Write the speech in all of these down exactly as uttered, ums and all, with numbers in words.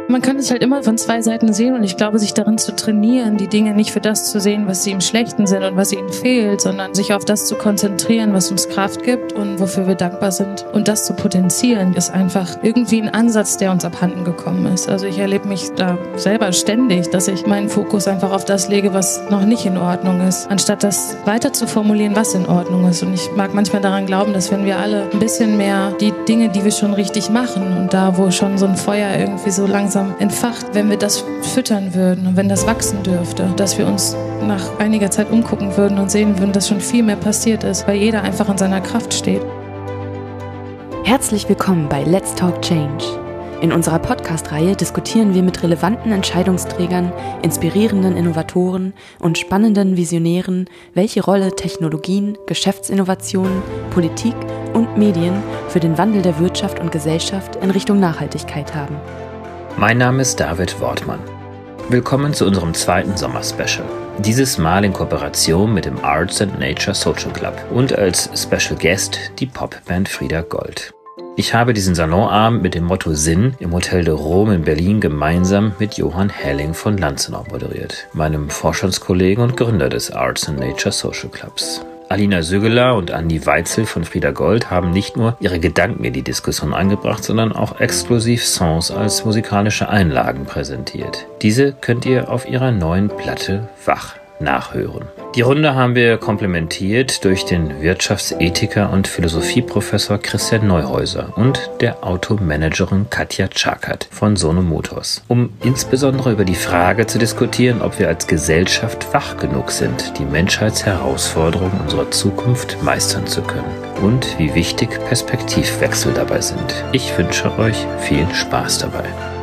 Man kann es halt immer von zwei Seiten sehen und ich glaube, sich darin zu trainieren, die Dinge nicht für das zu sehen, was sie im Schlechten sind und was ihnen fehlt, sondern sich auf das zu konzentrieren, was uns Kraft gibt und wofür wir dankbar sind. Und das zu potenzieren, ist einfach irgendwie ein Ansatz, der uns abhanden gekommen ist. Also ich erlebe mich da selber ständig, dass ich meinen Fokus einfach auf das lege, was noch nicht in Ordnung ist, anstatt das weiter zu formulieren, was in Ordnung ist. Und ich mag manchmal daran glauben, dass wenn wir alle ein bisschen mehr die Dinge, die wir schon richtig machen und da, wo schon so ein Feuer irgendwie so langsam entfacht, wenn wir das füttern würden und wenn das wachsen dürfte, dass wir uns nach einiger Zeit umgucken würden und sehen würden, dass schon viel mehr passiert ist, weil jeder einfach in seiner Kraft steht. Herzlich willkommen bei Let's Talk Change. In unserer Podcast-Reihe diskutieren wir mit relevanten Entscheidungsträgern, inspirierenden Innovatoren und spannenden Visionären, welche Rolle Technologien, Geschäftsinnovationen, Politik und Medien für den Wandel der Wirtschaft und Gesellschaft in Richtung Nachhaltigkeit haben. Mein Name ist David Wortmann. Willkommen zu unserem zweiten Sommer-Special. Dieses Mal in Kooperation mit dem Arts and Nature Social Club und als Special Guest die Popband Frieda Gold. Ich habe diesen Salonabend mit dem Motto Sinn im Hotel de Rome in Berlin gemeinsam mit Johann Helling von Lanzenau moderiert, meinem Vorstandskollegen und Gründer des Arts and Nature Social Clubs. Alina Sögeler und Andi Weitzel von Frieda Gold haben nicht nur ihre Gedanken in die Diskussion eingebracht, sondern auch exklusiv Songs als musikalische Einlagen präsentiert. Diese könnt ihr auf ihrer neuen Platte Wach nachhören. Die Runde haben wir komplementiert durch den Wirtschaftsethiker und Philosophieprofessor Christian Neuhäuser und der Automanagerin Katja Czakert von Sono Motors, um insbesondere über die Frage zu diskutieren, ob wir als Gesellschaft wach genug sind, die Menschheitsherausforderungen unserer Zukunft meistern zu können und wie wichtig Perspektivwechsel dabei sind. Ich wünsche euch viel Spaß dabei.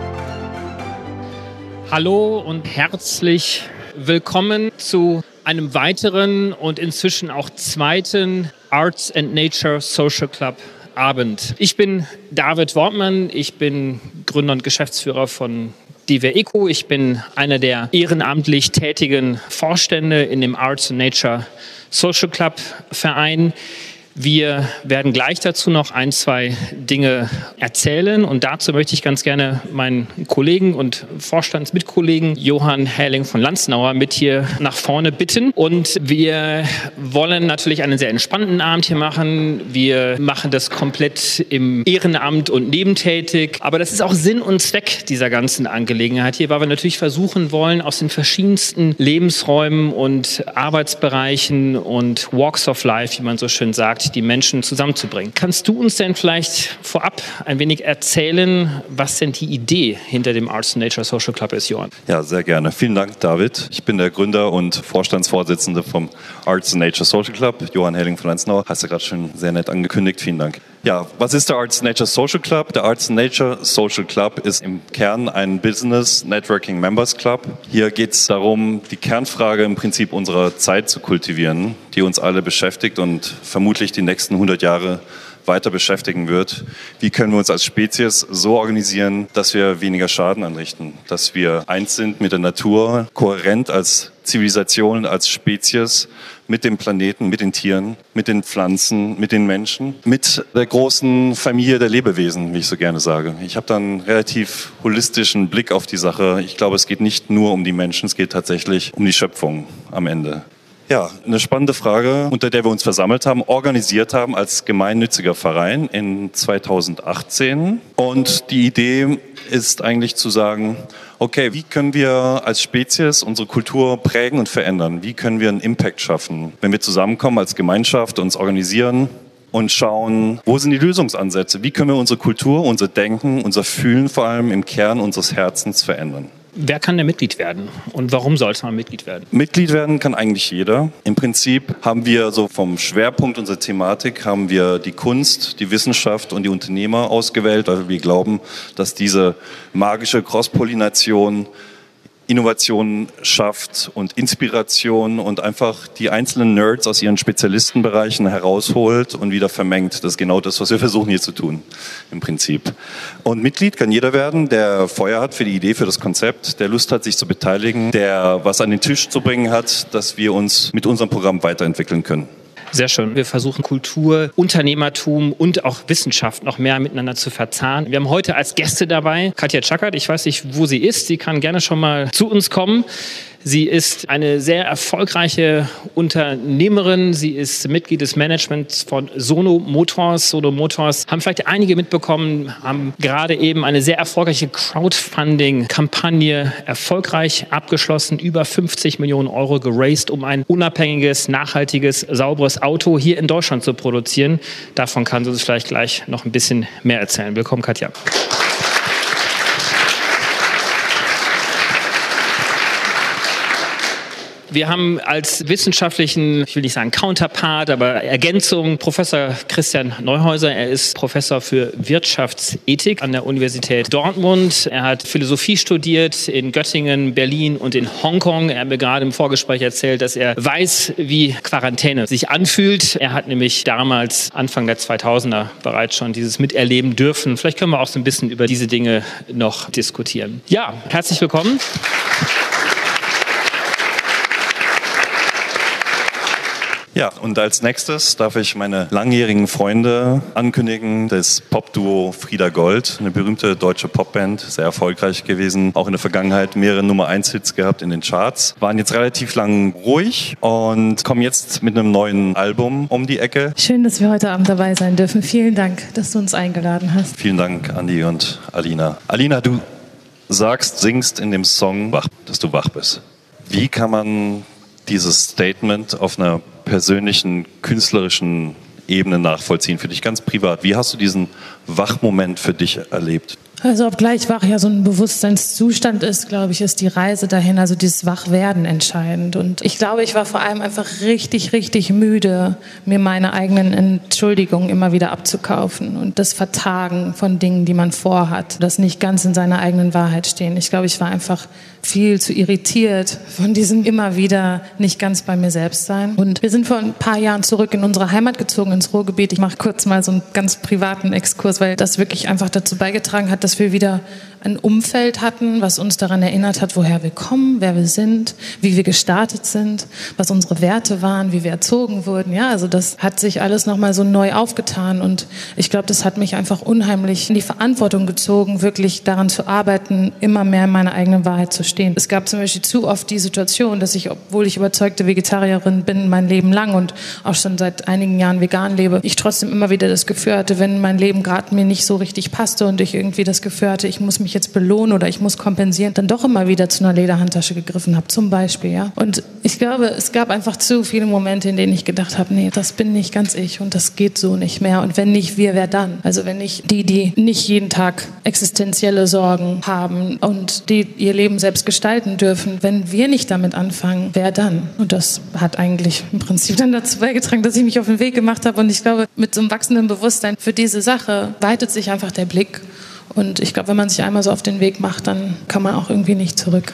Hallo und herzlich willkommen zu einem weiteren und inzwischen auch zweiten Arts and Nature Social Club Abend. Ich bin David Wortmann, ich bin Gründer und Geschäftsführer von Diver Eco. Ich bin einer der ehrenamtlich tätigen Vorstände in dem Arts and Nature Social Club Verein. Wir werden gleich dazu noch ein, zwei Dinge erzählen und dazu möchte ich ganz gerne meinen Kollegen und Vorstandsmitkollegen Johann Helling von Lanzenauer mit hier nach vorne bitten. Und wir wollen natürlich einen sehr entspannten Abend hier machen. Wir machen das komplett im Ehrenamt und nebentätig. Aber das ist auch Sinn und Zweck dieser ganzen Angelegenheit hier, weil wir natürlich versuchen wollen, aus den verschiedensten Lebensräumen und Arbeitsbereichen und Walks of Life, wie man so schön sagt, die Menschen zusammenzubringen. Kannst du uns denn vielleicht vorab ein wenig erzählen, was denn die Idee hinter dem Arts and Nature Social Club ist, Johann? Ja, sehr gerne. Vielen Dank, David. Ich bin der Gründer und Vorstandsvorsitzende vom Arts and Nature Social Club, Johann Helling von Lanzenau. Hast du gerade schon sehr nett angekündigt. Vielen Dank. Ja, was ist der Arts and Nature Social Club? Der Arts and Nature Social Club ist im Kern ein Business Networking Members Club. Hier geht es darum, die Kernfrage im Prinzip unserer Zeit zu kultivieren, die uns alle beschäftigt und vermutlich die nächsten hundert Jahre weiter beschäftigen wird. Wie können wir uns als Spezies so organisieren, dass wir weniger Schaden anrichten, dass wir eins sind mit der Natur, kohärent als Zivilisation, als Spezies, mit dem Planeten, mit den Tieren, mit den Pflanzen, mit den Menschen, mit der großen Familie der Lebewesen, wie ich so gerne sage. Ich habe da einen relativ holistischen Blick auf die Sache. Ich glaube, es geht nicht nur um die Menschen, es geht tatsächlich um die Schöpfung am Ende. Ja, eine spannende Frage, unter der wir uns versammelt haben, organisiert haben als gemeinnütziger Verein in zweitausendachtzehn. Und die Idee ist eigentlich zu sagen, okay, wie können wir als Spezies unsere Kultur prägen und verändern? Wie können wir einen Impact schaffen, wenn wir zusammenkommen als Gemeinschaft, uns organisieren und schauen, wo sind die Lösungsansätze? Wie können wir unsere Kultur, unser Denken, unser Fühlen vor allem im Kern unseres Herzens verändern? Wer kann denn Mitglied werden und warum sollte man Mitglied werden? Mitglied werden kann eigentlich jeder. Im Prinzip haben wir so vom Schwerpunkt unserer Thematik haben wir die Kunst, die Wissenschaft und die Unternehmer ausgewählt, weil wir glauben, dass diese magische Cross-Pollination Innovation schafft und Inspiration und einfach die einzelnen Nerds aus ihren Spezialistenbereichen herausholt und wieder vermengt. Das ist genau das, was wir versuchen hier zu tun, im Prinzip. Und Mitglied kann jeder werden, der Feuer hat für die Idee, für das Konzept, der Lust hat, sich zu beteiligen, der was an den Tisch zu bringen hat, dass wir uns mit unserem Programm weiterentwickeln können. Sehr schön. Wir versuchen Kultur, Unternehmertum und auch Wissenschaft noch mehr miteinander zu verzahnen. Wir haben heute als Gäste dabei Katja Tschakert. Ich weiß nicht, wo sie ist. Sie kann gerne schon mal zu uns kommen. Sie ist eine sehr erfolgreiche Unternehmerin. Sie ist Mitglied des Managements von Sono Motors. Sono Motors haben vielleicht einige mitbekommen, haben gerade eben eine sehr erfolgreiche Crowdfunding-Kampagne erfolgreich abgeschlossen. Über fünfzig Millionen Euro geraced, um ein unabhängiges, nachhaltiges, sauberes Auto hier in Deutschland zu produzieren. Davon kann sie uns vielleicht gleich noch ein bisschen mehr erzählen. Willkommen, Katja. Wir haben als wissenschaftlichen, ich will nicht sagen Counterpart, aber Ergänzung Professor Christian Neuhäuser. Er ist Professor für Wirtschaftsethik an der Universität Dortmund. Er hat Philosophie studiert in Göttingen, Berlin und in Hongkong. Er hat mir gerade im Vorgespräch erzählt, dass er weiß, wie Quarantäne sich anfühlt. Er hat nämlich damals, Anfang der zweitausender, bereits schon dieses miterleben dürfen. Vielleicht können wir auch so ein bisschen über diese Dinge noch diskutieren. Ja, herzlich willkommen. Ja, und als nächstes darf ich meine langjährigen Freunde ankündigen, das Popduo Frieda Gold, eine berühmte deutsche Popband, sehr erfolgreich gewesen, auch in der Vergangenheit mehrere Nummer eins Hits gehabt in den Charts, waren jetzt relativ lang ruhig und kommen jetzt mit einem neuen Album um die Ecke. Schön, dass wir heute Abend dabei sein dürfen. Vielen Dank, dass du uns eingeladen hast. Vielen Dank, Andi und Alina. Alina, du sagst, singst in dem Song, dass du wach bist. Wie kann man dieses Statement auf einer persönlichen, künstlerischen Ebene nachvollziehen, für dich ganz privat? Wie hast du diesen Wachmoment für dich erlebt? Also obgleich wach ja so ein Bewusstseinszustand ist, glaube ich, ist die Reise dahin, also dieses Wachwerden entscheidend. Und ich glaube, ich war vor allem einfach richtig, richtig müde, mir meine eigenen Entschuldigungen immer wieder abzukaufen und das Vertagen von Dingen, die man vorhat, das nicht ganz in seiner eigenen Wahrheit stehen. Ich glaube, ich war einfach viel zu irritiert von diesem immer wieder nicht ganz bei mir selbst sein. Und wir sind vor ein paar Jahren zurück in unsere Heimat gezogen, ins Ruhrgebiet. Ich mache kurz mal so einen ganz privaten Exkurs, weil das wirklich einfach dazu beigetragen hat, dass wir wieder ein Umfeld hatten, was uns daran erinnert hat, woher wir kommen, wer wir sind, wie wir gestartet sind, was unsere Werte waren, wie wir erzogen wurden. Ja, also das hat sich alles nochmal so neu aufgetan und ich glaube, das hat mich einfach unheimlich in die Verantwortung gezogen, wirklich daran zu arbeiten, immer mehr in meiner eigenen Wahrheit zu stehen. Es gab zum Beispiel zu oft die Situation, dass ich, obwohl ich überzeugte Vegetarierin bin, mein Leben lang und auch schon seit einigen Jahren vegan lebe, ich trotzdem immer wieder das Gefühl hatte, wenn mein Leben gerade mir nicht so richtig passte und ich irgendwie das Gefühl hatte, ich muss mich jetzt belohnen oder ich muss kompensieren, dann doch immer wieder zu einer Lederhandtasche gegriffen habe, zum Beispiel. Ja? Und ich glaube, es gab einfach zu viele Momente, in denen ich gedacht habe, nee, das bin nicht ganz ich und das geht so nicht mehr. Und wenn nicht wir, wer dann? Also wenn nicht die, die nicht jeden Tag existenzielle Sorgen haben und die ihr Leben selbst gestalten dürfen, wenn wir nicht damit anfangen, wer dann? Und das hat eigentlich im Prinzip dann dazu beigetragen, dass ich mich auf den Weg gemacht habe. Und ich glaube, mit so einem wachsenden Bewusstsein für diese Sache weitet sich einfach der Blick. Und ich glaube, wenn man sich einmal so auf den Weg macht, dann kann man auch irgendwie nicht zurück.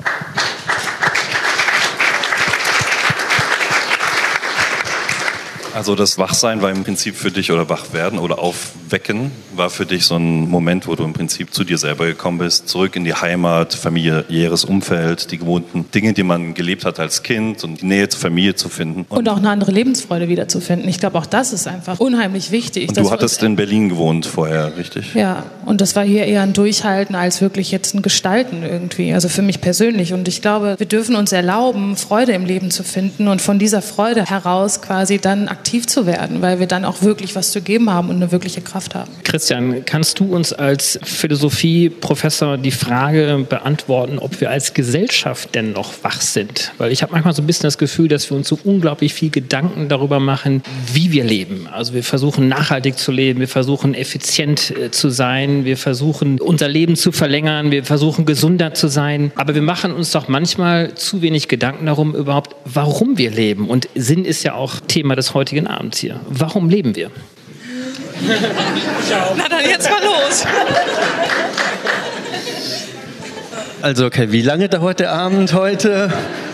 Also das Wachsein war im Prinzip für dich, oder Wachwerden oder Aufwecken, war für dich so ein Moment, wo du im Prinzip zu dir selber gekommen bist, zurück in die Heimat, familiäres Umfeld, die gewohnten Dinge, die man gelebt hat als Kind und die Nähe zur Familie zu finden. Und, und auch eine andere Lebensfreude wiederzufinden. Ich glaube, auch das ist einfach unheimlich wichtig. Und du hattest in Berlin gewohnt vorher, richtig? Ja, und das war hier eher ein Durchhalten als wirklich jetzt ein Gestalten irgendwie, also für mich persönlich. Und ich glaube, wir dürfen uns erlauben, Freude im Leben zu finden und von dieser Freude heraus quasi dann aktiv zu werden, weil wir dann auch wirklich was zu geben haben und eine wirkliche Kraft haben. Christian, kannst du uns als Philosophieprofessor die Frage beantworten, ob wir als Gesellschaft denn noch wach sind? Weil ich habe manchmal so ein bisschen das Gefühl, dass wir uns so unglaublich viel Gedanken darüber machen, wie wir leben. Also wir versuchen nachhaltig zu leben, wir versuchen effizient zu sein, wir versuchen unser Leben zu verlängern, wir versuchen gesunder zu sein. Aber wir machen uns doch manchmal zu wenig Gedanken darum überhaupt, warum wir leben. Und Sinn ist ja auch Thema des heutigen Abends hier. Warum leben wir? Na dann jetzt mal los. Also okay, wie lange dauert der Abend heute?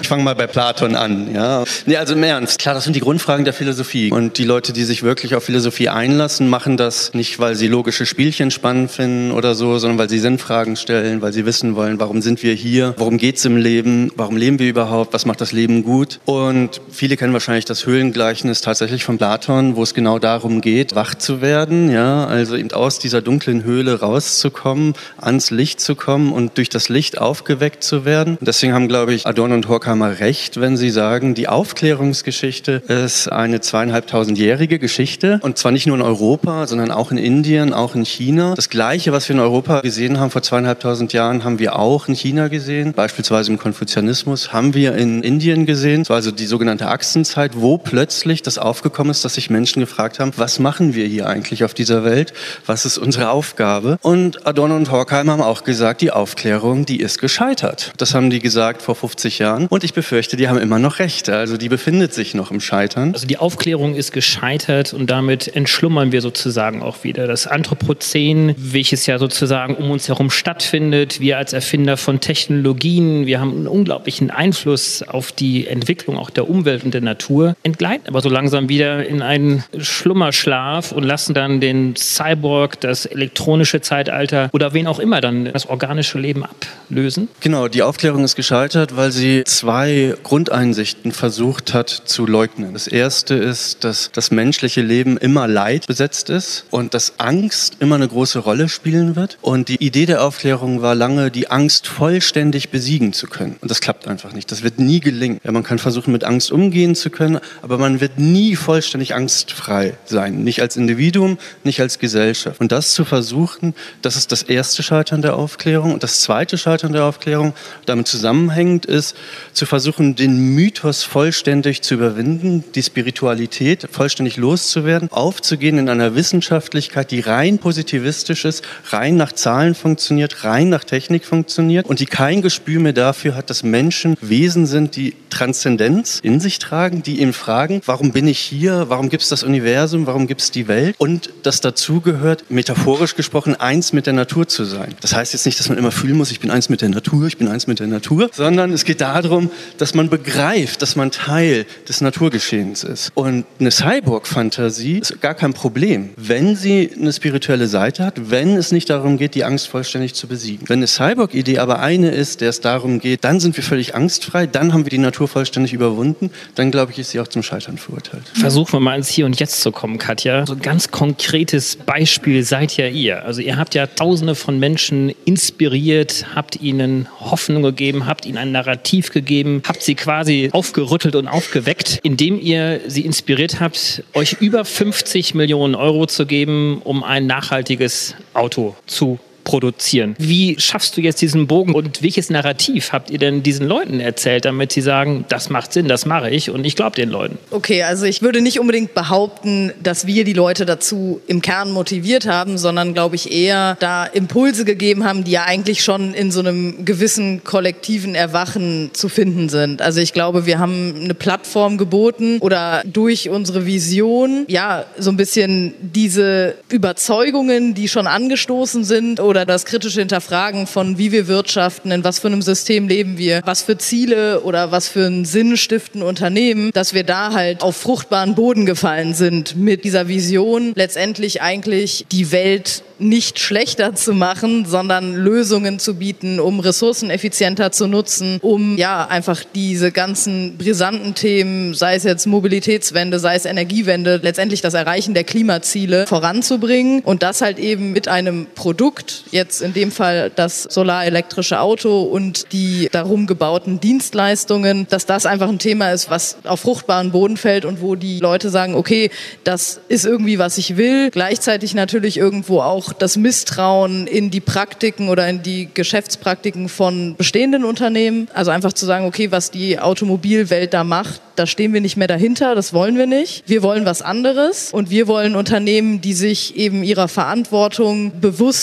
Ich fange mal bei Platon an. Ja. Nee, also im Ernst, klar, das sind die Grundfragen der Philosophie. Und die Leute, die sich wirklich auf Philosophie einlassen, machen das nicht, weil sie logische Spielchen spannend finden oder so, sondern weil sie Sinnfragen stellen, weil sie wissen wollen, warum sind wir hier, worum geht's im Leben, warum leben wir überhaupt, was macht das Leben gut. Und viele kennen wahrscheinlich das Höhlengleichnis tatsächlich von Platon, wo es genau darum geht, wach zu werden, ja, also eben aus dieser dunklen Höhle rauszukommen, ans Licht zu kommen und durch das Licht aufgeweckt zu werden. Und deswegen haben, glaube ich, Adorno und Horkheimer recht, wenn sie sagen, die Aufklärungsgeschichte ist eine zweieinhalbtausendjährige Geschichte und zwar nicht nur in Europa, sondern auch in Indien, auch in China. Das Gleiche, was wir in Europa gesehen haben vor zweieinhalbtausend Jahren, haben wir auch in China gesehen, beispielsweise im Konfuzianismus, haben wir in Indien gesehen. Das war also die sogenannte Achsenzeit, wo plötzlich das aufgekommen ist, dass sich Menschen gefragt haben, was machen wir hier eigentlich auf dieser Welt? Was ist unsere Aufgabe? Und Adorno und Horkheimer haben auch gesagt, die Aufklärung, die ist gescheitert. Das haben die gesagt vor fünfzig Jahren und ich befürchte, die haben immer noch recht. Also die befindet sich noch im Scheitern. Also die Aufklärung ist gescheitert und damit entschlummern wir sozusagen auch wieder. Das Anthropozän, welches ja sozusagen um uns herum stattfindet, wir als Erfinder von Technologien, wir haben einen unglaublichen Einfluss auf die Entwicklung auch der Umwelt und der Natur, entgleiten aber so langsam wieder in einen Schlummerschlaf und lassen dann den Cyborg, das elektronische Zeitalter oder wen auch immer dann das organische Leben ablösen. Genau, die Aufklärung ist gescheitert, weil sie zwei Grundeinsichten versucht hat zu leugnen. Das erste ist, dass das menschliche Leben immer Leid besetzt ist und dass Angst immer eine große Rolle spielen wird. Und die Idee der Aufklärung war lange, die Angst vollständig besiegen zu können. Und das klappt einfach nicht. Das wird nie gelingen. Ja, man kann versuchen, mit Angst umgehen zu können, aber man wird nie vollständig angstfrei sein. Nicht als Individuum, nicht als Gesellschaft. Und das zu versuchen, das ist das erste Scheitern der Aufklärung. Und das zweite Scheitern der Aufklärung, damit zusammenhängend ist, zu versuchen, den Mythos vollständig zu überwinden, die Spiritualität vollständig loszuwerden, aufzugehen in einer Wissenschaftlichkeit, die rein positivistisch ist, rein nach Zahlen funktioniert, rein nach Technik funktioniert und die kein Gespür mehr dafür hat, dass Menschen Wesen sind, die Transzendenz in sich tragen, die ihn fragen, warum bin ich hier, warum gibt es das Universum, warum gibt es die Welt und das dazugehört, metaphorisch gesprochen, eins mit der Natur zu sein. Das heißt jetzt nicht, dass man immer fühlen muss, ich bin eins mit der Natur, ich bin eins mit der Natur, sondern es geht darum, dass man begreift, dass man Teil des Naturgeschehens ist. Und eine Cyborg-Fantasie ist gar kein Problem, wenn sie eine spirituelle Seite hat, wenn es nicht darum geht, die Angst vollständig zu besiegen. Wenn eine Cyborg-Idee aber eine ist, der es darum geht, dann sind wir völlig angstfrei, dann haben wir die Natur vollständig überwunden, dann glaube ich, ist sie auch zum Scheitern verurteilt. Versuchen wir mal ins Hier und Jetzt zu kommen, Katja. So ein ganz konkretes Beispiel seid ja ihr. Also ihr habt ja Tausende von Menschen inspiriert, habt ihnen Hoffnung gegeben, habt ihnen ein Narrativ gegeben, habt sie quasi aufgerüttelt und aufgeweckt, indem ihr sie inspiriert habt, euch über fünfzig Millionen Euro zu geben, um ein nachhaltiges Auto zu produzieren. Wie schaffst du jetzt diesen Bogen und welches Narrativ habt ihr denn diesen Leuten erzählt, damit sie sagen, das macht Sinn, das mache ich und ich glaube den Leuten? Okay, also ich würde nicht unbedingt behaupten, dass wir die Leute dazu im Kern motiviert haben, sondern glaube ich eher da Impulse gegeben haben, die ja eigentlich schon in so einem gewissen kollektiven Erwachen zu finden sind. Also ich glaube, wir haben eine Plattform geboten oder durch unsere Vision, ja, so ein bisschen diese Überzeugungen, die schon angestoßen sind oder das kritische Hinterfragen von wie wir wirtschaften, in was für einem System leben wir, was für Ziele oder was für einen Sinn stiften Unternehmen, dass wir da halt auf fruchtbaren Boden gefallen sind mit dieser Vision, letztendlich eigentlich die Welt nicht schlechter zu machen, sondern Lösungen zu bieten, um Ressourcen effizienter zu nutzen, um ja einfach diese ganzen brisanten Themen, sei es jetzt Mobilitätswende, sei es Energiewende, letztendlich das Erreichen der Klimaziele voranzubringen und das halt eben mit einem Produkt, jetzt in dem Fall das solarelektrische Auto und die darum gebauten Dienstleistungen, dass das einfach ein Thema ist, was auf fruchtbaren Boden fällt und wo die Leute sagen, okay, das ist irgendwie, was ich will, gleichzeitig natürlich irgendwo auch das Misstrauen in die Praktiken oder in die Geschäftspraktiken von bestehenden Unternehmen. Also einfach zu sagen, okay, was die Automobilwelt da macht, da stehen wir nicht mehr dahinter, das wollen wir nicht. Wir wollen was anderes und wir wollen Unternehmen, die sich eben ihrer Verantwortung bewusst sind,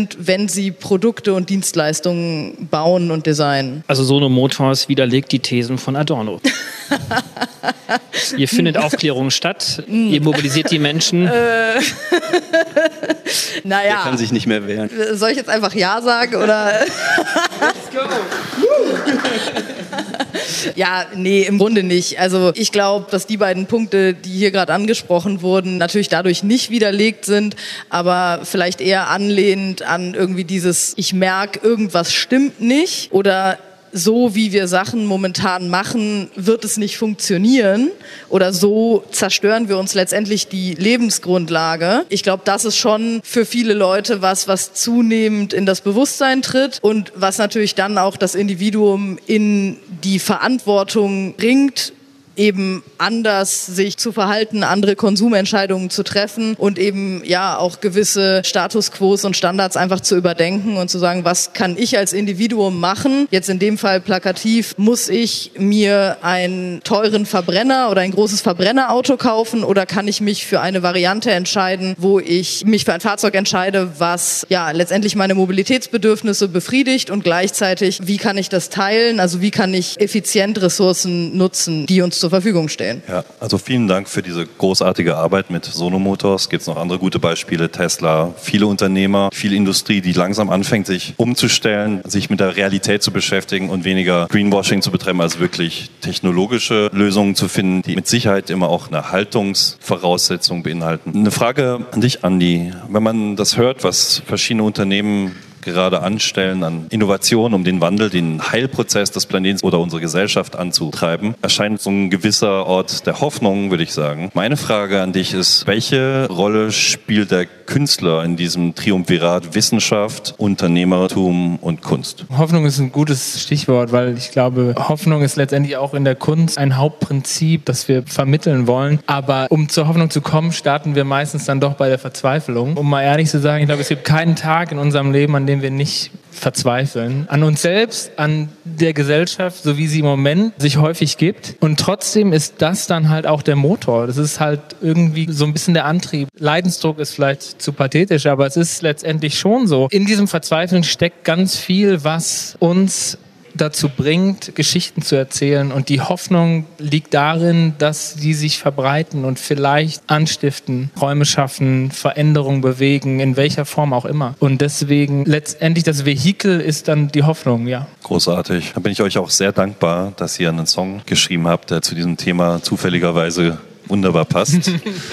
sind, wenn sie Produkte und Dienstleistungen bauen und designen. Also Sono Motors widerlegt die Thesen von Adorno. Ihr findet Aufklärung statt, ihr mobilisiert die Menschen. Äh, naja. Der kann sich nicht mehr wehren. Soll ich jetzt einfach Ja sagen oder? Let's go! Ja, nee, im Grunde nicht. Also ich glaube, dass die beiden Punkte, die hier gerade angesprochen wurden, natürlich dadurch nicht widerlegt sind, aber vielleicht eher anlehnend an irgendwie dieses, ich merke, irgendwas stimmt nicht oder so wie wir Sachen momentan machen, wird es nicht funktionieren oder so zerstören wir uns letztendlich die Lebensgrundlage. Ich glaube, das ist schon für viele Leute was, was zunehmend in das Bewusstsein tritt und was natürlich dann auch das Individuum in die Verantwortung bringt, eben anders sich zu verhalten, andere Konsumentscheidungen zu treffen und eben ja auch gewisse Status Quos und Standards einfach zu überdenken und zu sagen, was kann ich als Individuum machen? Jetzt in dem Fall plakativ, muss ich mir einen teuren Verbrenner oder ein großes Verbrennerauto kaufen oder kann ich mich für eine Variante entscheiden, wo ich mich für ein Fahrzeug entscheide, was ja letztendlich meine Mobilitätsbedürfnisse befriedigt und gleichzeitig, wie kann ich das teilen? Also wie kann ich effizient Ressourcen nutzen, die uns zur Verfügung stehen. Ja, also vielen Dank für diese großartige Arbeit mit Sono Motors. Gibt es noch andere gute Beispiele? Tesla, viele Unternehmer, viel Industrie, die langsam anfängt, sich umzustellen, sich mit der Realität zu beschäftigen und weniger Greenwashing zu betreiben, also wirklich technologische Lösungen zu finden, die mit Sicherheit immer auch eine Haltungsvoraussetzung beinhalten. Eine Frage an dich, Andi. Wenn man das hört, was verschiedene Unternehmen gerade anstellen an Innovationen, um den Wandel, den Heilprozess des Planeten oder unsere Gesellschaft anzutreiben, erscheint so ein gewisser Ort der Hoffnung, würde ich sagen. Meine Frage an dich ist, welche Rolle spielt der Künstler in diesem Triumvirat Wissenschaft, Unternehmertum und Kunst? Hoffnung ist ein gutes Stichwort, weil ich glaube, Hoffnung ist letztendlich auch in der Kunst ein Hauptprinzip, das wir vermitteln wollen. Aber um zur Hoffnung zu kommen, starten wir meistens dann doch bei der Verzweiflung. Um mal ehrlich zu sagen, ich glaube, es gibt keinen Tag in unserem Leben, an dem wir nicht verzweifeln. An uns selbst, an der Gesellschaft, so wie sie im Moment sich häufig gibt. Und trotzdem ist das dann halt auch der Motor. Das ist halt irgendwie so ein bisschen der Antrieb. Leidensdruck ist vielleicht zu pathetisch, aber es ist letztendlich schon so. In diesem Verzweifeln steckt ganz viel, was uns dazu bringt, Geschichten zu erzählen. Und die Hoffnung liegt darin, dass sie sich verbreiten und vielleicht anstiften, Räume schaffen, Veränderungen bewegen, in welcher Form auch immer. Und deswegen letztendlich das Vehikel ist dann die Hoffnung, ja. Großartig. Da bin ich euch auch sehr dankbar, dass ihr einen Song geschrieben habt, der zu diesem Thema zufälligerweise wunderbar passt.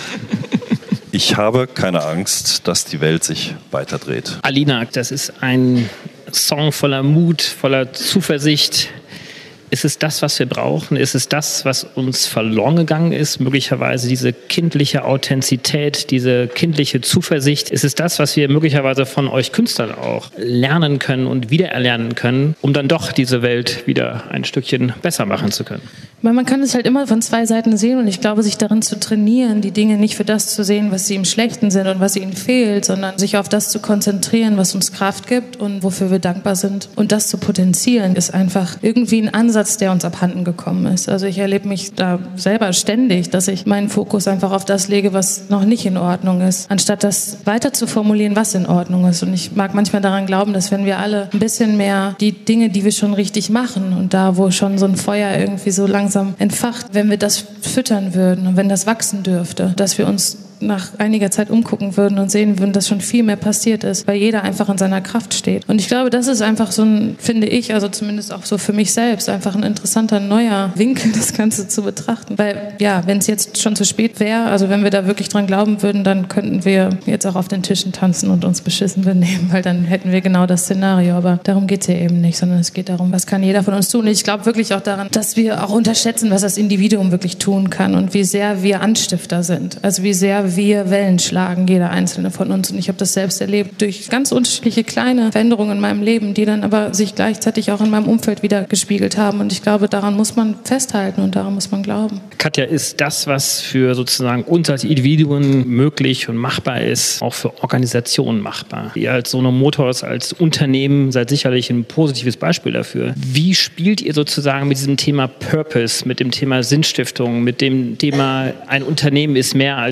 Ich habe keine Angst, dass die Welt sich weiterdreht. Alina, das ist ein Song voller Mut, voller Zuversicht. Ist es das, was wir brauchen? Ist es das, was uns verloren gegangen ist? Möglicherweise diese kindliche Authentizität, diese kindliche Zuversicht. Ist es das, was wir möglicherweise von euch Künstlern auch lernen können und wiedererlernen können, um dann doch diese Welt wieder ein Stückchen besser machen zu können? Weil man kann es halt immer von zwei Seiten sehen und ich glaube, sich darin zu trainieren, die Dinge nicht für das zu sehen, was sie im Schlechten sind und was ihnen fehlt, sondern sich auf das zu konzentrieren, was uns Kraft gibt und wofür wir dankbar sind. Und das zu potenzieren, ist einfach irgendwie ein Ansatz, der uns abhanden gekommen ist. Also ich erlebe mich da selber ständig, dass ich meinen Fokus einfach auf das lege, was noch nicht in Ordnung ist, anstatt das weiter zu formulieren, was in Ordnung ist. Und ich mag manchmal daran glauben, dass wenn wir alle ein bisschen mehr die Dinge, die wir schon richtig machen und da, wo schon so ein Feuer irgendwie so langsam entfacht, wenn wir das füttern würden und wenn das wachsen dürfte, dass wir uns nach einiger Zeit umgucken würden und sehen würden, dass schon viel mehr passiert ist, weil jeder einfach in seiner Kraft steht. Und ich glaube, das ist einfach so ein, finde ich, also zumindest auch so für mich selbst, einfach ein interessanter neuer Winkel, das Ganze zu betrachten. Weil, ja, wenn es jetzt schon zu spät wäre, also wenn wir da wirklich dran glauben würden, dann könnten wir jetzt auch auf den Tischen tanzen und uns beschissen benehmen, weil dann hätten wir genau das Szenario. Aber darum geht es ja eben nicht, sondern es geht darum, was kann jeder von uns tun. Und ich glaube wirklich auch daran, dass wir auch unterschätzen, was das Individuum wirklich tun kann und wie sehr wir Anstifter sind. Also wie sehr wir Wellen schlagen, jeder einzelne von uns. Und ich habe das selbst erlebt durch ganz unterschiedliche kleine Veränderungen in meinem Leben, die dann aber sich gleichzeitig auch in meinem Umfeld wieder gespiegelt haben. Und ich glaube, daran muss man festhalten und daran muss man glauben. Katja, ist das, was für sozusagen uns als Individuen möglich und machbar ist, auch für Organisationen machbar? Ihr als Sono Motors, als Unternehmen seid sicherlich ein positives Beispiel dafür. Wie spielt ihr sozusagen mit diesem Thema Purpose, mit dem Thema Sinnstiftung, mit dem Thema, ein Unternehmen ist mehr als nur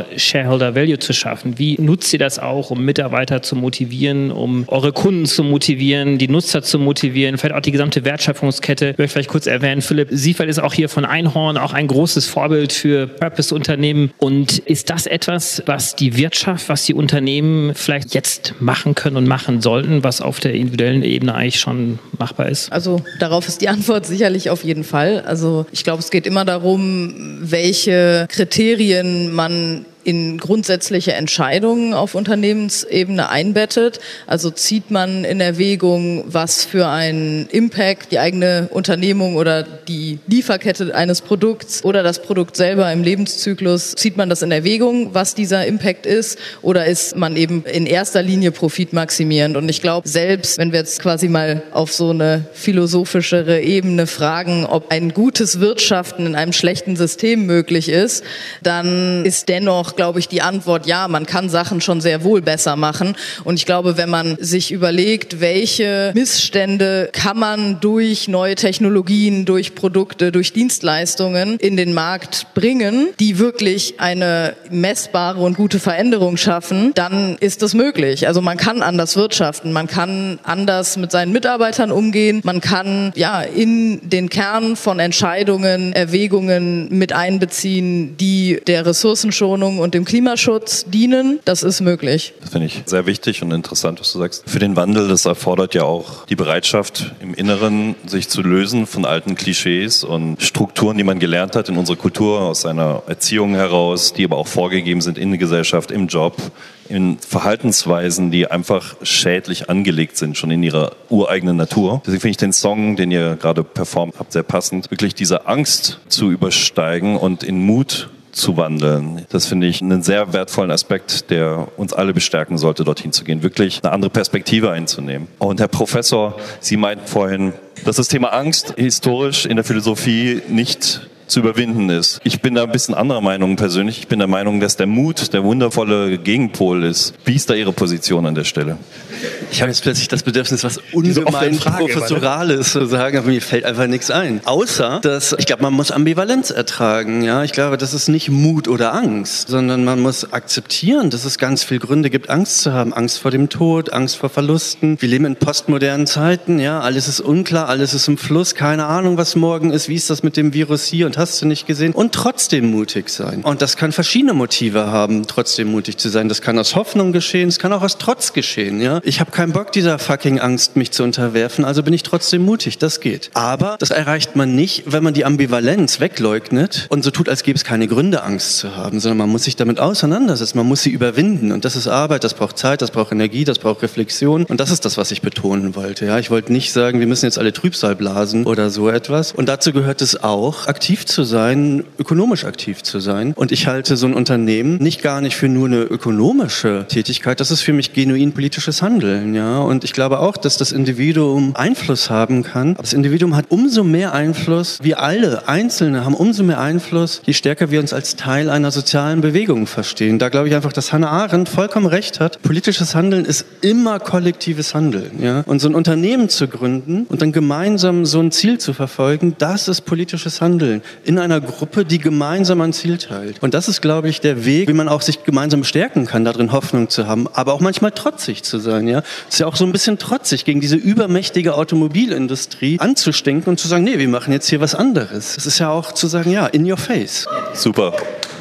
Shareholder Value zu schaffen? Wie nutzt ihr das auch, um Mitarbeiter zu motivieren, um eure Kunden zu motivieren, die Nutzer zu motivieren, vielleicht auch die gesamte Wertschöpfungskette? Ich möchte vielleicht kurz erwähnen, Philipp Siefert ist auch hier von Einhorn auch ein großes Vorbild für Purpose-Unternehmen. Und ist das etwas, was die Wirtschaft, was die Unternehmen vielleicht jetzt machen können und machen sollten, was auf der individuellen Ebene eigentlich schon machbar ist? Also darauf ist die Antwort sicherlich auf jeden Fall. Also ich glaube, es geht immer darum, welche Kriterien man in grundsätzliche Entscheidungen auf Unternehmensebene einbettet. Also zieht man in Erwägung, was für einen Impact die eigene Unternehmung oder die Lieferkette eines Produkts oder das Produkt selber im Lebenszyklus, zieht man das in Erwägung, was dieser Impact ist, oder ist man eben in erster Linie profitmaximierend? Und ich glaube, selbst wenn wir jetzt quasi mal auf so eine philosophischere Ebene fragen, ob ein gutes Wirtschaften in einem schlechten System möglich ist, dann ist dennoch, glaube ich, die Antwort, ja, man kann Sachen schon sehr wohl besser machen. Und ich glaube, wenn man sich überlegt, welche Missstände kann man durch neue Technologien, durch Produkte, durch Dienstleistungen in den Markt bringen, die wirklich eine messbare und gute Veränderung schaffen, dann ist das möglich. Also man kann anders wirtschaften, man kann anders mit seinen Mitarbeitern umgehen, man kann ja in den Kern von Entscheidungen, Erwägungen mit einbeziehen, die der Ressourcenschonung und dem Klimaschutz dienen. Das ist möglich. Das finde ich sehr wichtig und interessant, was du sagst. Für den Wandel, das erfordert ja auch die Bereitschaft im Inneren, sich zu lösen von alten Klischees und Strukturen, die man gelernt hat in unserer Kultur, aus seiner Erziehung heraus, die aber auch vorgegeben sind in der Gesellschaft, im Job, in Verhaltensweisen, die einfach schädlich angelegt sind, schon in ihrer ureigenen Natur. Deswegen finde ich den Song, den ihr gerade performt habt, sehr passend, wirklich diese Angst zu übersteigen und in Mut zu wandeln. Das finde ich einen sehr wertvollen Aspekt, der uns alle bestärken sollte, dorthin zu gehen, wirklich eine andere Perspektive einzunehmen. Und Herr Professor, Sie meinten vorhin, dass das Thema Angst historisch in der Philosophie nicht zu überwinden ist. Ich bin da ein bisschen anderer Meinung persönlich. Ich bin der Meinung, dass der Mut der wundervolle Gegenpol ist. Wie ist da Ihre Position an der Stelle? Ich habe jetzt plötzlich das Bedürfnis, was ungemein Professorales zu sagen, aber mir fällt einfach nichts ein. Außer, dass, ich glaube, man muss Ambivalenz ertragen. Ja, ich glaube, das ist nicht Mut oder Angst, sondern man muss akzeptieren, dass es ganz viele Gründe gibt, Angst zu haben. Angst vor dem Tod, Angst vor Verlusten. Wir leben in postmodernen Zeiten, ja, alles ist unklar, alles ist im Fluss, keine Ahnung, was morgen ist, wie ist das mit dem Virus hier und hast du nicht gesehen, und trotzdem mutig sein. Und das kann verschiedene Motive haben, trotzdem mutig zu sein. Das kann aus Hoffnung geschehen, es kann auch aus Trotz geschehen. Ja? Ich habe keinen Bock, dieser fucking Angst, mich zu unterwerfen, also bin ich trotzdem mutig, das geht. Aber das erreicht man nicht, wenn man die Ambivalenz wegleugnet und so tut, als gäbe es keine Gründe, Angst zu haben, sondern man muss sich damit auseinandersetzen, man muss sie überwinden. Und das ist Arbeit, das braucht Zeit, das braucht Energie, das braucht Reflexion. Und das ist das, was ich betonen wollte. Ja? Ich wollte nicht sagen, wir müssen jetzt alle Trübsal blasen oder so etwas. Und dazu gehört es auch, aktiv zu sein, ökonomisch aktiv zu sein. Und ich halte so ein Unternehmen nicht gar nicht für nur eine ökonomische Tätigkeit, das ist für mich genuin politisches Handeln. Ja? Und ich glaube auch, dass das Individuum Einfluss haben kann. Aber das Individuum hat umso mehr Einfluss, wir alle Einzelne haben umso mehr Einfluss, je stärker wir uns als Teil einer sozialen Bewegung verstehen. Da glaube ich einfach, dass Hannah Arendt vollkommen recht hat. Politisches Handeln ist immer kollektives Handeln. Ja? Und so ein Unternehmen zu gründen und dann gemeinsam so ein Ziel zu verfolgen, das ist politisches Handeln. In einer Gruppe, die gemeinsam ein Ziel teilt. Und das ist, glaube ich, der Weg, wie man auch sich gemeinsam stärken kann, darin Hoffnung zu haben, aber auch manchmal trotzig zu sein. Ja? Es ist ja auch so ein bisschen trotzig, gegen diese übermächtige Automobilindustrie anzustinken und zu sagen, nee, wir machen jetzt hier was anderes. Es ist ja auch zu sagen, ja, in your face. Super.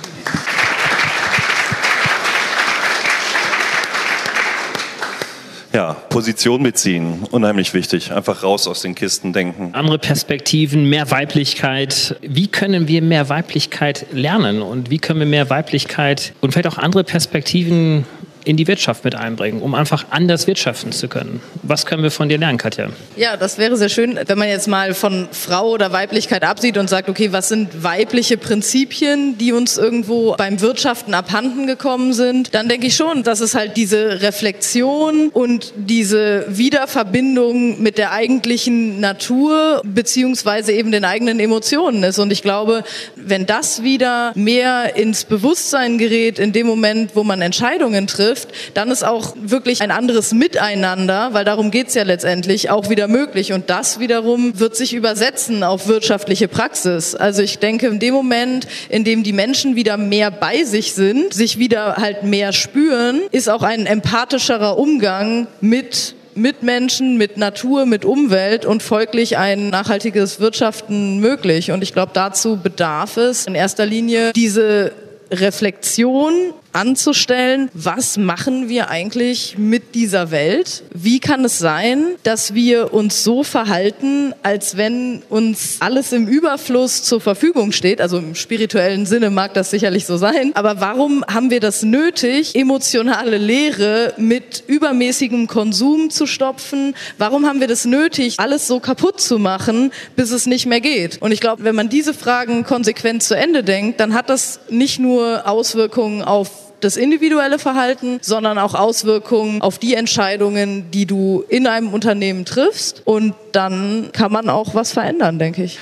Ja, Position beziehen, unheimlich wichtig. Einfach raus aus den Kisten denken. Andere Perspektiven, mehr Weiblichkeit. Wie können wir mehr Weiblichkeit lernen und wie können wir mehr Weiblichkeit und vielleicht auch andere Perspektiven in die Wirtschaft mit einbringen, um einfach anders wirtschaften zu können? Was können wir von dir lernen, Katja? Ja, das wäre sehr schön, wenn man jetzt mal von Frau oder Weiblichkeit absieht und sagt, okay, was sind weibliche Prinzipien, die uns irgendwo beim Wirtschaften abhanden gekommen sind? Dann denke ich schon, dass es halt diese Reflexion und diese Wiederverbindung mit der eigentlichen Natur beziehungsweise eben den eigenen Emotionen ist. Und ich glaube, wenn das wieder mehr ins Bewusstsein gerät, in dem Moment, wo man Entscheidungen trifft, trifft, dann ist auch wirklich ein anderes Miteinander, weil darum geht's ja letztendlich, auch wieder möglich. Und das wiederum wird sich übersetzen auf wirtschaftliche Praxis. Also ich denke, in dem Moment, in dem die Menschen wieder mehr bei sich sind, sich wieder halt mehr spüren, ist auch ein empathischerer Umgang mit Mitmenschen, mit Natur, mit Umwelt und folglich ein nachhaltiges Wirtschaften möglich. Und ich glaube, dazu bedarf es in erster Linie diese Reflexion anzustellen, was machen wir eigentlich mit dieser Welt? Wie kann es sein, dass wir uns so verhalten, als wenn uns alles im Überfluss zur Verfügung steht? Also im spirituellen Sinne mag das sicherlich so sein. Aber warum haben wir das nötig, emotionale Leere mit übermäßigem Konsum zu stopfen? Warum haben wir das nötig, alles so kaputt zu machen, bis es nicht mehr geht? Und ich glaube, wenn man diese Fragen konsequent zu Ende denkt, dann hat das nicht nur Auswirkungen auf das individuelle Verhalten, sondern auch Auswirkungen auf die Entscheidungen, die du in einem Unternehmen triffst. Und dann kann man auch was verändern, denke ich.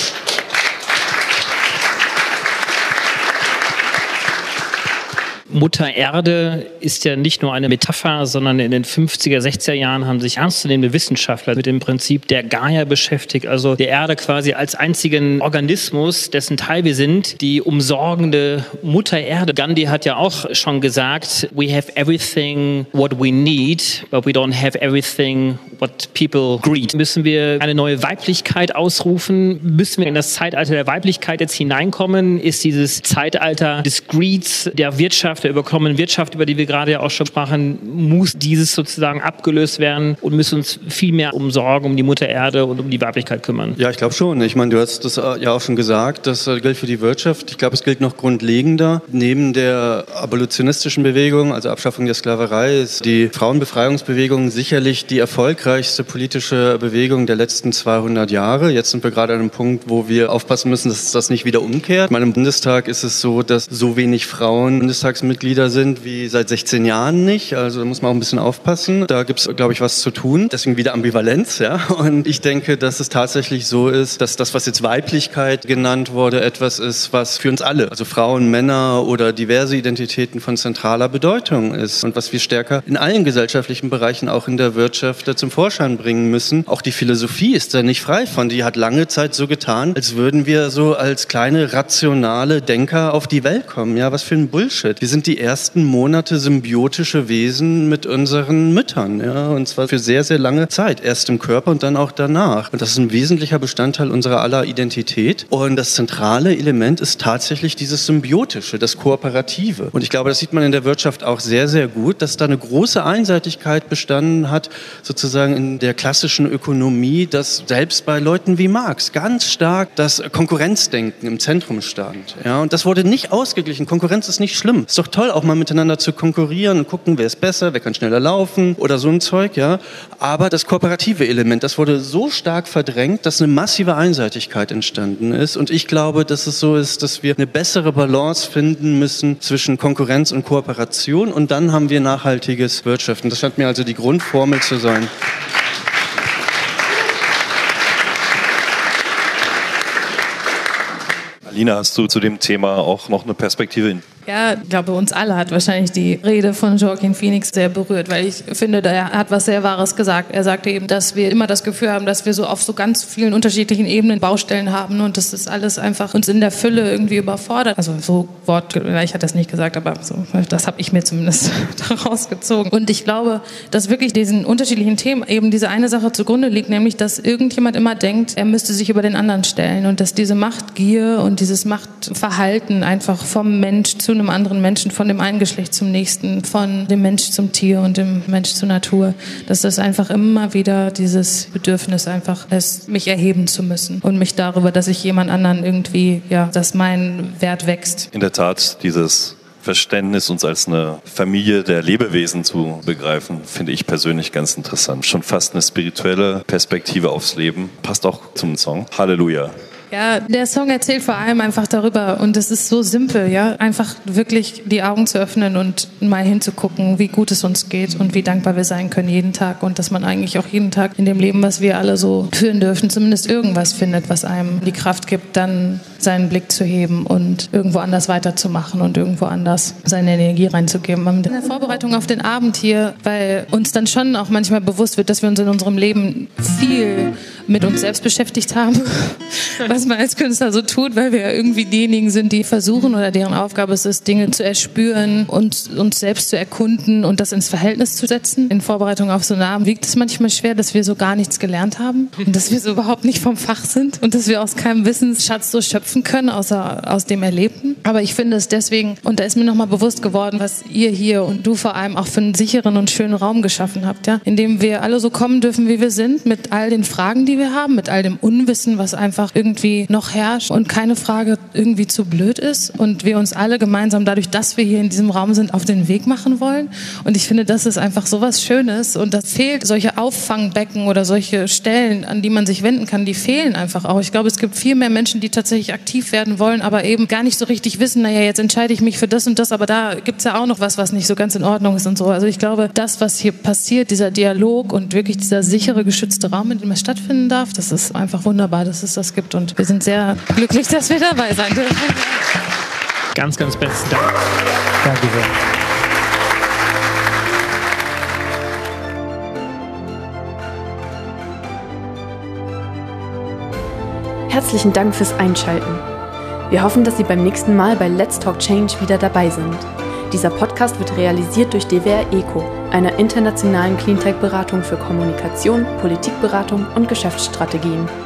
Mutter Erde ist ja nicht nur eine Metapher, sondern in den fünfziger, sechziger Jahren haben sich ernstzunehmende Wissenschaftler mit dem Prinzip der Gaia beschäftigt, also der Erde quasi als einzigen Organismus, dessen Teil wir sind, die umsorgende Mutter Erde. Gandhi hat ja auch schon gesagt, we have everything what we need, but we don't have everything what people greed. Müssen wir eine neue Weiblichkeit ausrufen? Müssen wir in das Zeitalter der Weiblichkeit jetzt hineinkommen? Ist dieses Zeitalter des Greeds, der Wirtschaft, der überkommenen Wirtschaft, über die wir gerade ja auch schon sprachen, muss dieses sozusagen abgelöst werden und müssen uns viel mehr um Sorgen, um die Mutter Erde und um die Weiblichkeit kümmern? Ja, ich glaube schon. Ich meine, du hast das ja auch schon gesagt, das gilt für die Wirtschaft. Ich glaube, es gilt noch grundlegender. Neben der abolitionistischen Bewegung, also Abschaffung der Sklaverei, ist die Frauenbefreiungsbewegung sicherlich die erfolgreichste politische Bewegung der letzten zweihundert Jahre. Jetzt sind wir gerade an einem Punkt, wo wir aufpassen müssen, dass das nicht wieder umkehrt. Ich meine, im Bundestag ist es so, dass so wenig Frauen Bundestagsmitglieder sind wie seit sechzehn Jahren nicht. Also da muss man auch ein bisschen aufpassen. Da gibt es, glaube ich, was zu tun. Deswegen wieder Ambivalenz. Ja? Und ich denke, dass es tatsächlich so ist, dass das, was jetzt Weiblichkeit genannt wurde, etwas ist, was für uns alle, also Frauen, Männer oder diverse Identitäten von zentraler Bedeutung ist. Und was wir stärker in allen gesellschaftlichen Bereichen, auch in der Wirtschaft, zum Vorschein bringen müssen. Auch die Philosophie ist da nicht frei von. Die hat lange Zeit so getan, als würden wir so als kleine rationale Denker auf die Welt kommen. Ja, was für ein Bullshit. Wir sind die ersten Monate symbiotische Wesen mit unseren Müttern. Ja, und zwar für sehr, sehr lange Zeit. Erst im Körper und dann auch danach. Und das ist ein wesentlicher Bestandteil unserer aller Identität. Und das zentrale Element ist tatsächlich dieses Symbiotische, das Kooperative. Und ich glaube, das sieht man in der Wirtschaft auch sehr, sehr gut, dass da eine große Einseitigkeit bestanden hat, sozusagen in der klassischen Ökonomie, dass selbst bei Leuten wie Marx ganz stark das Konkurrenzdenken im Zentrum stand. Ja, und das wurde nicht ausgeglichen. Konkurrenz ist nicht schlimm. Ist doch toll, auch mal miteinander zu konkurrieren und gucken, wer ist besser, wer kann schneller laufen oder so ein Zeug. Ja. Aber das kooperative Element, das wurde so stark verdrängt, dass eine massive Einseitigkeit entstanden ist. Und ich glaube, dass es so ist, dass wir eine bessere Balance finden müssen zwischen Konkurrenz und Kooperation. Und dann haben wir nachhaltiges Wirtschaften. Das scheint mir also die Grundformel zu sein. Alina, hast du zu dem Thema auch noch eine Perspektive? Ja, ich glaube, uns alle hat wahrscheinlich die Rede von Joaquin Phoenix sehr berührt, weil ich finde, er hat was sehr Wahres gesagt. Er sagte eben, dass wir immer das Gefühl haben, dass wir so auf so ganz vielen unterschiedlichen Ebenen Baustellen haben und dass das alles einfach uns in der Fülle irgendwie überfordert. Also so wortgleich hat er es nicht gesagt, aber so, das habe ich mir zumindest daraus gezogen. Und ich glaube, dass wirklich diesen unterschiedlichen Themen eben diese eine Sache zugrunde liegt, nämlich, dass irgendjemand immer denkt, er müsste sich über den anderen stellen und dass diese Machtgier und dieses Machtverhalten einfach vom Mensch zu einem anderen Menschen, von dem einen Geschlecht zum nächsten, von dem Mensch zum Tier und dem Mensch zur Natur, dass das einfach immer wieder dieses Bedürfnis einfach lässt, mich erheben zu müssen und mich darüber, dass ich jemand anderen irgendwie, ja, dass mein Wert wächst. In der Tat, dieses Verständnis, uns als eine Familie der Lebewesen zu begreifen, finde ich persönlich ganz interessant. Schon fast eine spirituelle Perspektive aufs Leben. Passt auch zum Song. Halleluja. Ja, der Song erzählt vor allem einfach darüber und es ist so simpel, ja, einfach wirklich die Augen zu öffnen und mal hinzugucken, wie gut es uns geht und wie dankbar wir sein können jeden Tag und dass man eigentlich auch jeden Tag in dem Leben, was wir alle so führen dürfen, zumindest irgendwas findet, was einem die Kraft gibt, dann seinen Blick zu heben und irgendwo anders weiterzumachen und irgendwo anders seine Energie reinzugeben. In der Vorbereitung auf den Abend hier, weil uns dann schon auch manchmal bewusst wird, dass wir uns in unserem Leben viel mit uns selbst beschäftigt haben, was man als Künstler so tut, weil wir ja irgendwie diejenigen sind, die versuchen oder deren Aufgabe es ist, Dinge zu erspüren und uns selbst zu erkunden und das ins Verhältnis zu setzen. In Vorbereitung auf so einen Abend wiegt es manchmal schwer, dass wir so gar nichts gelernt haben und dass wir so überhaupt nicht vom Fach sind und dass wir aus keinem Wissensschatz so schöpfen können, außer aus dem Erlebten. Aber ich finde es deswegen, und da ist mir nochmal bewusst geworden, was ihr hier und du vor allem auch für einen sicheren und schönen Raum geschaffen habt, ja, in dem wir alle so kommen dürfen, wie wir sind, mit all den Fragen, die wir haben, mit all dem Unwissen, was einfach irgendwie noch herrscht und keine Frage irgendwie zu blöd ist und wir uns alle gemeinsam dadurch, dass wir hier in diesem Raum sind, auf den Weg machen wollen. Und ich finde, das ist einfach so was Schönes und das fehlt, solche Auffangbecken oder solche Stellen, an die man sich wenden kann, die fehlen einfach auch. Ich glaube, es gibt viel mehr Menschen, die tatsächlich aktiv werden wollen, aber eben gar nicht so richtig wissen, naja, jetzt entscheide ich mich für das und das, aber da gibt es ja auch noch was, was nicht so ganz in Ordnung ist und so. Also ich glaube, das, was hier passiert, dieser Dialog und wirklich dieser sichere, geschützte Raum, in dem es stattfinden darf, das ist einfach wunderbar, dass es das gibt und wir sind sehr glücklich, dass wir dabei sein dürfen. Ganz, ganz besten Dank. Danke sehr. Herzlichen Dank fürs Einschalten. Wir hoffen, dass Sie beim nächsten Mal bei Let's Talk Change wieder dabei sind. Dieser Podcast wird realisiert durch D W R ECO, einer internationalen Cleantech-Beratung für Kommunikation, Politikberatung und Geschäftsstrategien.